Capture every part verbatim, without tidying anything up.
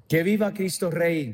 Que viva Cristo Rey.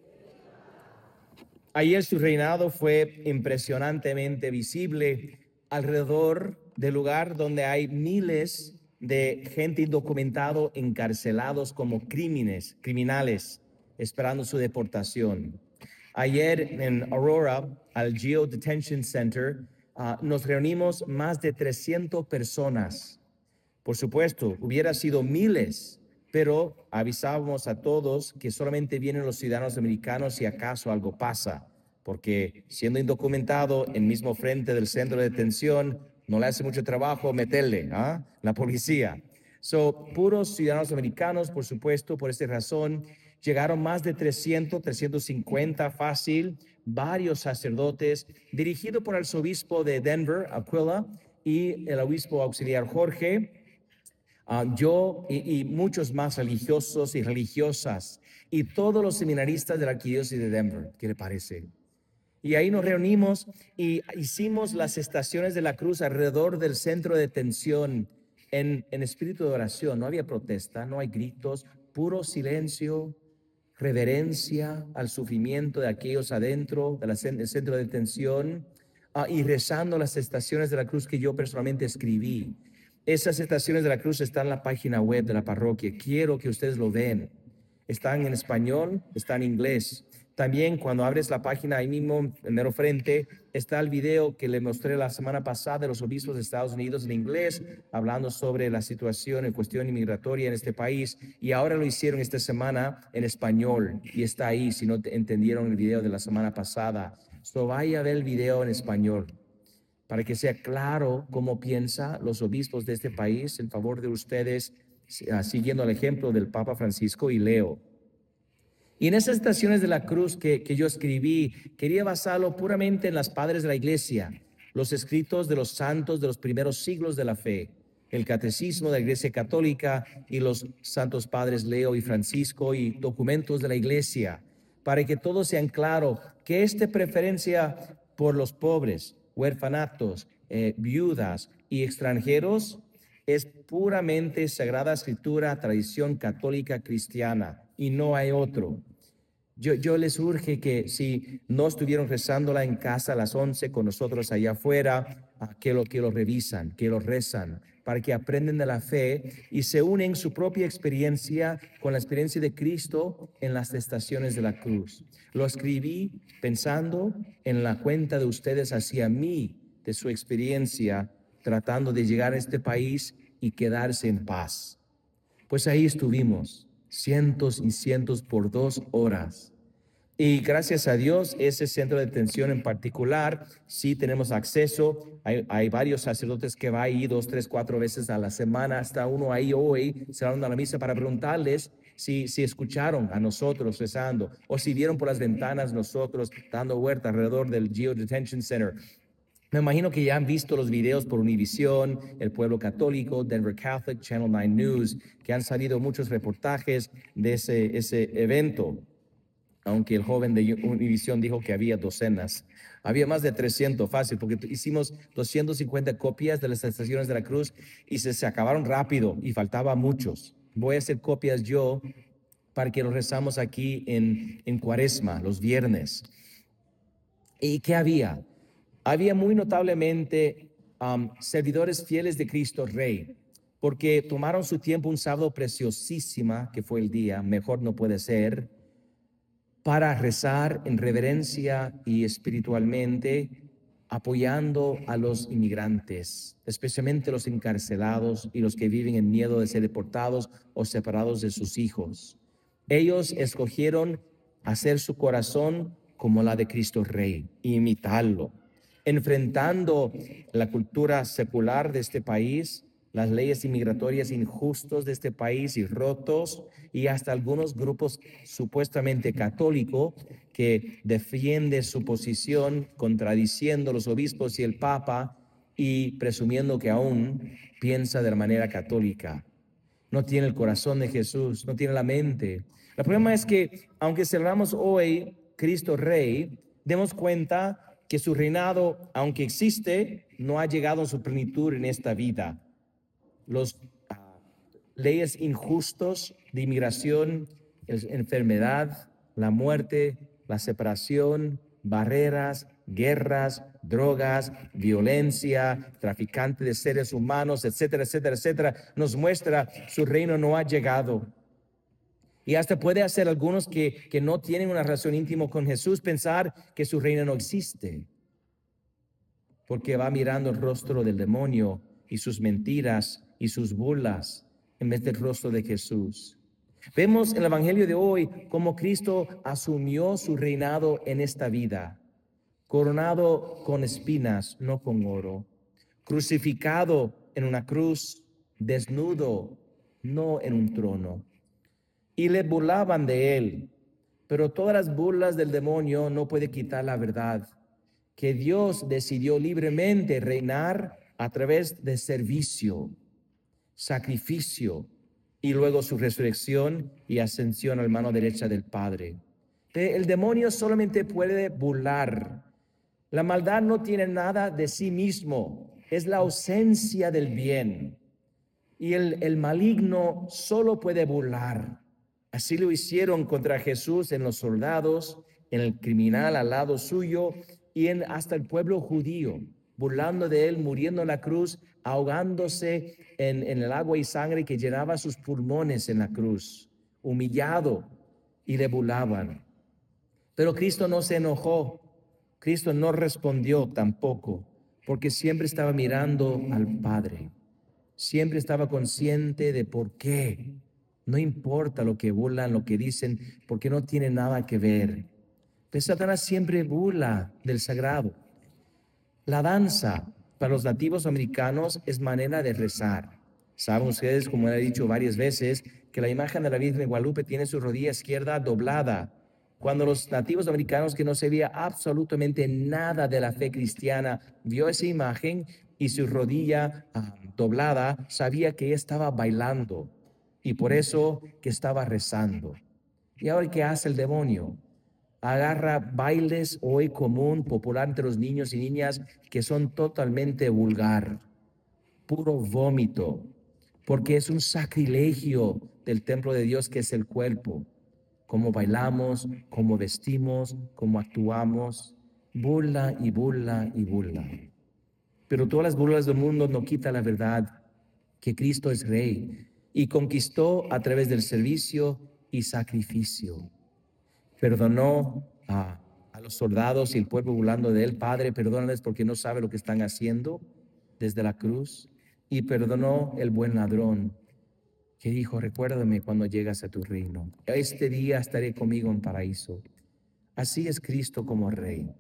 Ayer su reinado fue impresionantemente visible alrededor del lugar donde hay miles de gente indocumentado encarcelados como crímenes, criminales, esperando su deportación. Ayer en Aurora, al Geo Detention Center, uh, nos reunimos más de trescientas personas. Por supuesto, hubiera sido miles, pero avisábamos a todos que solamente vienen los ciudadanos americanos si acaso algo pasa, porque siendo indocumentado en mismo frente del centro de detención, no le hace mucho trabajo meterle, ¿ah? La policía. So, puros ciudadanos americanos, por supuesto, por esta razón, llegaron más de trescientos, trescientos cincuenta fácil, varios sacerdotes, dirigido por el arzobispo de Denver, Aquila, y el obispo auxiliar Jorge. Uh, yo y, y muchos más religiosos y religiosas y todos los seminaristas de la arquidiócesis de Denver. ¿Qué le parece? Y ahí nos reunimos y hicimos las estaciones de la cruz alrededor del centro de detención en, en espíritu de oración. No había protesta, no hay gritos, puro silencio, reverencia al sufrimiento de aquellos adentro del centro de detención uh, y rezando las estaciones de la cruz que yo personalmente escribí. Esas estaciones de la cruz están en la página web de la parroquia. Quiero que ustedes lo vean. Están en español, están en inglés. También cuando abres la página ahí mismo, en mero frente, está el video que le mostré la semana pasada de los obispos de Estados Unidos en inglés, hablando sobre la situación en cuestión inmigratoria en este país. Y ahora lo hicieron esta semana en español. Y está ahí, si no entendieron el video de la semana pasada. So vaya a ver el video en español, para que sea claro cómo piensa los obispos de este país en favor de ustedes, siguiendo el ejemplo del Papa Francisco y Leo. Y en esas estaciones de la cruz que, que yo escribí, quería basarlo puramente en las padres de la iglesia, los escritos de los santos de los primeros siglos de la fe, el catecismo de la Iglesia Católica y los santos padres Leo y Francisco y documentos de la iglesia, para que todos sean claros que esta preferencia por los pobres, huérfanatos, eh, viudas y extranjeros es puramente Sagrada Escritura, tradición católica cristiana, y no hay otro. Yo, yo les urge que si no estuvieron rezándola en casa a las once con nosotros allá afuera, que lo, que lo revisan, que lo rezan, para que aprenden de la fe y se unen su propia experiencia con la experiencia de Cristo en las estaciones de la cruz. Lo escribí pensando en la cuenta de ustedes hacia mí, de su experiencia, tratando de llegar a este país y quedarse en paz. Pues ahí estuvimos, cientos y cientos por dos horas. Y gracias a Dios, ese centro de detención en particular, sí tenemos acceso. Hay, hay varios sacerdotes que van ahí dos, tres, cuatro veces a la semana. Hasta uno ahí hoy, se van a la misa para preguntarles si, si escucharon a nosotros rezando o si vieron por las ventanas nosotros dando vuelta alrededor del Geo Detention Center. Me imagino que ya han visto los videos por Univisión, El Pueblo Católico, Denver Catholic, Channel nueve News, que han salido muchos reportajes de ese, ese evento. Aunque el joven de Univisión dijo que había docenas. Había más de trescientas fácil, porque hicimos doscientas cincuenta copias de las estaciones de la cruz y se, se acabaron rápido y faltaban muchos. Voy a hacer copias yo para que los rezamos aquí en, en Cuaresma, los viernes. ¿Y qué había? Había muy notablemente um, servidores fieles de Cristo Rey, porque tomaron su tiempo un sábado preciosísima, que fue el día, mejor no puede ser, para rezar en reverencia y espiritualmente, apoyando a los inmigrantes, especialmente los encarcelados y los que viven en miedo de ser deportados o separados de sus hijos. Ellos escogieron hacer su corazón como la de Cristo Rey, imitarlo, enfrentando la cultura secular de este país, las leyes inmigratorias injustas de este país y rotos, y hasta algunos grupos supuestamente católicos que defienden su posición, contradiciendo los obispos y el Papa y presumiendo que aún piensa de la manera católica. No tiene el corazón de Jesús, no tiene la mente. El problema es que, aunque celebramos hoy Cristo Rey, demos cuenta que su reinado, aunque existe, no ha llegado a su plenitud en esta vida. Los uh, leyes injustos de inmigración es enfermedad, la muerte, la separación, barreras, guerras, drogas, violencia, traficante de seres humanos, etcétera, etcétera, etcétera. Nos muestra su reino no ha llegado. Y hasta puede hacer algunos que, que no tienen una relación íntima con Jesús pensar que su reino no existe, porque va mirando el rostro del demonio y sus mentiras y sus burlas en vez del rostro de Jesús. Vemos en el Evangelio de hoy cómo Cristo asumió su reinado en esta vida, coronado con espinas, no con oro, crucificado en una cruz, desnudo, no en un trono. Y le burlaban de él, pero todas las burlas del demonio no pueden quitar la verdad, que Dios decidió libremente reinar a través de servicio, sacrificio y luego su resurrección y ascensión a la mano derecha del Padre. El demonio solamente puede burlar. La maldad no tiene nada de sí mismo, es la ausencia del bien. Y el, el maligno solo puede burlar. Así lo hicieron contra Jesús en los soldados, en el criminal al lado suyo y en hasta el pueblo judío, burlando de él, muriendo en la cruz, ahogándose en, en el agua y sangre que llenaba sus pulmones en la cruz, humillado, y le burlaban. Pero Cristo no se enojó, Cristo no respondió tampoco, porque siempre estaba mirando al Padre, siempre estaba consciente de por qué. No importa lo que burlan, lo que dicen, porque no tiene nada que ver. Pero Satanás siempre burla del sagrado. La danza para los nativos americanos es manera de rezar. Saben ustedes, como he dicho varias veces, que la imagen de la Virgen de Guadalupe tiene su rodilla izquierda doblada. Cuando los nativos americanos, que no sabía absolutamente nada de la fe cristiana, vio esa imagen y su rodilla um, doblada, sabía que ella estaba bailando y por eso que estaba rezando. ¿Y ahora qué hace el demonio? Agarra bailes hoy común, popular entre los niños y niñas, que son totalmente vulgar, puro vómito, porque es un sacrilegio del templo de Dios que es el cuerpo. Cómo bailamos, cómo vestimos, cómo actuamos, burla y burla y burla. Pero todas las burlas del mundo no quitan la verdad, que Cristo es Rey y conquistó a través del servicio y sacrificio. Perdonó a, a los soldados y el pueblo burlando de él. Padre, perdónales porque no sabe lo que están haciendo desde la cruz. Y perdonó el buen ladrón que dijo, recuérdame cuando llegas a tu reino. Este día estaré conmigo en paraíso. Así es Cristo como Rey.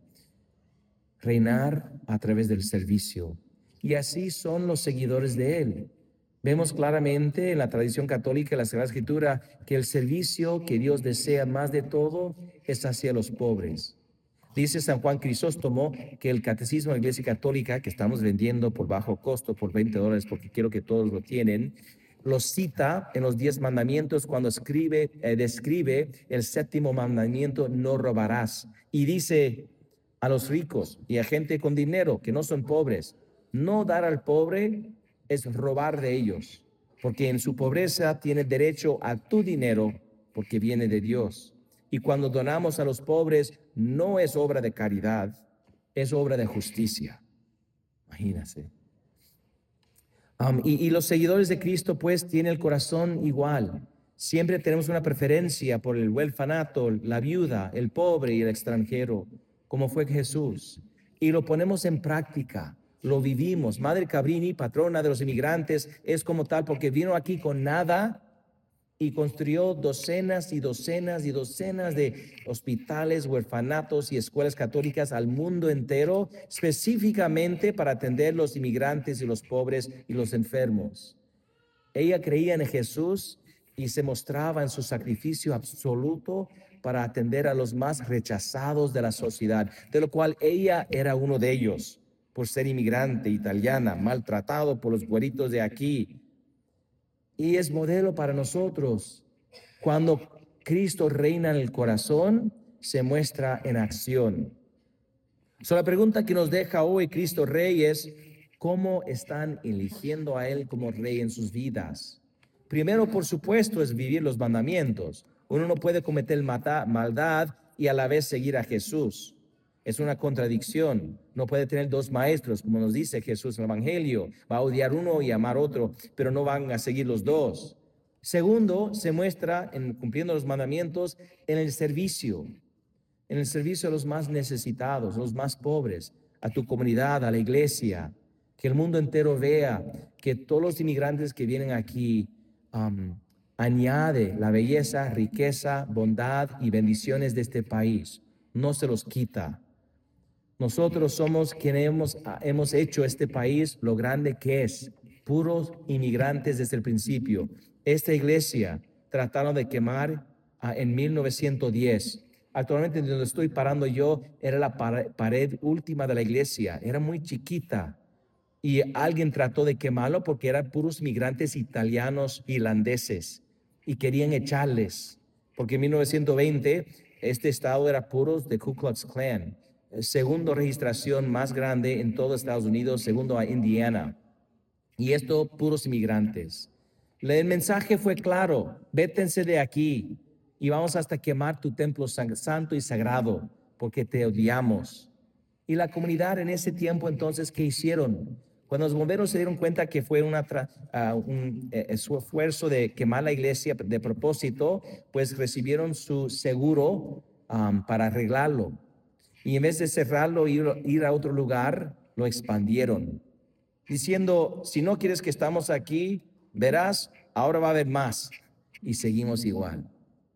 Reinar a través del servicio. Y así son los seguidores de él. Vemos claramente en la tradición católica y la Sagrada Escritura que el servicio que Dios desea más de todo es hacia los pobres. Dice San Juan Crisóstomo que el Catecismo de la Iglesia Católica, que estamos vendiendo por bajo costo, por veinte dólares, porque quiero que todos lo tienen, lo cita en los diez mandamientos cuando escribe, eh, describe el séptimo mandamiento, no robarás. Y dice a los ricos y a gente con dinero que no son pobres, no dar al pobre es robar de ellos, porque en su pobreza tiene derecho a tu dinero porque viene de Dios. Y cuando donamos a los pobres no es obra de caridad, es obra de justicia. Imagínense. Um, y, y los seguidores de Cristo pues tienen el corazón igual. Siempre tenemos una preferencia por el huérfanato, la viuda, el pobre y el extranjero, como fue Jesús. Y lo ponemos en práctica. Lo vivimos. Madre Cabrini, patrona de los inmigrantes, es como tal porque vino aquí con nada y construyó docenas y docenas y docenas de hospitales, huerfanatos y escuelas católicas al mundo entero, específicamente para atender los inmigrantes y los pobres y los enfermos. Ella creía en Jesús y se mostraba en su sacrificio absoluto para atender a los más rechazados de la sociedad, de lo cual ella era uno de ellos, por ser inmigrante italiana, maltratado por los güeritos de aquí. Y es modelo para nosotros. Cuando Cristo reina en el corazón, se muestra en acción. So, la pregunta que nos deja hoy Cristo Rey es, ¿cómo están eligiendo a Él como Rey en sus vidas? Primero, por supuesto, es vivir los mandamientos. Uno no puede cometer mata- maldad y a la vez seguir a Jesús. Es una contradicción. No puede tener dos maestros, como nos dice Jesús en el Evangelio. Va a odiar uno y amar otro, pero no van a seguir los dos. Segundo, se muestra en cumpliendo los mandamientos en el servicio, en el servicio a los más necesitados, los más pobres, a tu comunidad, a la iglesia, que el mundo entero vea que todos los inmigrantes que vienen aquí um, añade la belleza, riqueza, bondad y bendiciones de este país. No se los quita. Nosotros somos quienes hemos, hemos hecho este país lo grande que es, puros inmigrantes desde el principio. Esta iglesia trataron de quemar uh, en mil novecientos diez. Actualmente donde estoy parando yo era la pared, pared última de la iglesia, era muy chiquita y alguien trató de quemarlo porque eran puros migrantes italianos, irlandeses y querían echarles, porque en mil novecientos veinte este estado era puros de Ku Klux Klan. Segundo registración más grande en todo Estados Unidos, segundo a Indiana. Y esto, puros inmigrantes. El mensaje fue claro: vétense de aquí y vamos hasta quemar tu templo santo y sagrado, porque te odiamos. Y la comunidad en ese tiempo, entonces, ¿qué hicieron? Cuando los bomberos se dieron cuenta que fue una uh, un eh, su esfuerzo de quemar la iglesia de propósito, pues recibieron su seguro um, para arreglarlo. Y en vez de cerrarlo e ir, ir a otro lugar, lo expandieron, diciendo: si no quieres que estamos aquí, verás, ahora va a haber más. Y seguimos igual.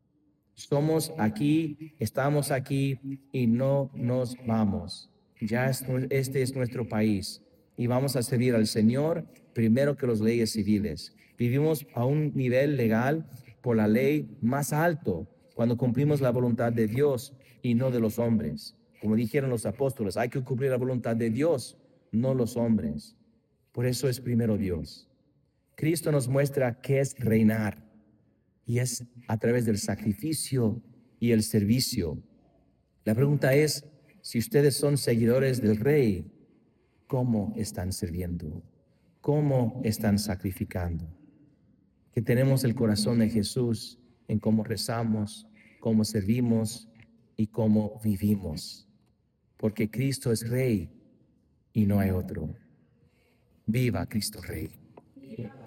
Somos aquí, estamos aquí y no nos vamos. Ya es, este es nuestro país y vamos a servir al Señor primero que las leyes civiles. Vivimos a un nivel legal por la ley más alto cuando cumplimos la voluntad de Dios y no de los hombres. Como dijeron los apóstoles, hay que cumplir la voluntad de Dios, no los hombres. Por eso es primero Dios. Cristo nos muestra qué es reinar, y es a través del sacrificio y el servicio. La pregunta es, si ustedes son seguidores del Rey, ¿cómo están sirviendo? ¿Cómo están sacrificando? Que tenemos el corazón de Jesús en cómo rezamos, cómo servimos y cómo vivimos. Porque Cristo es Rey y no hay otro. Viva Cristo Rey.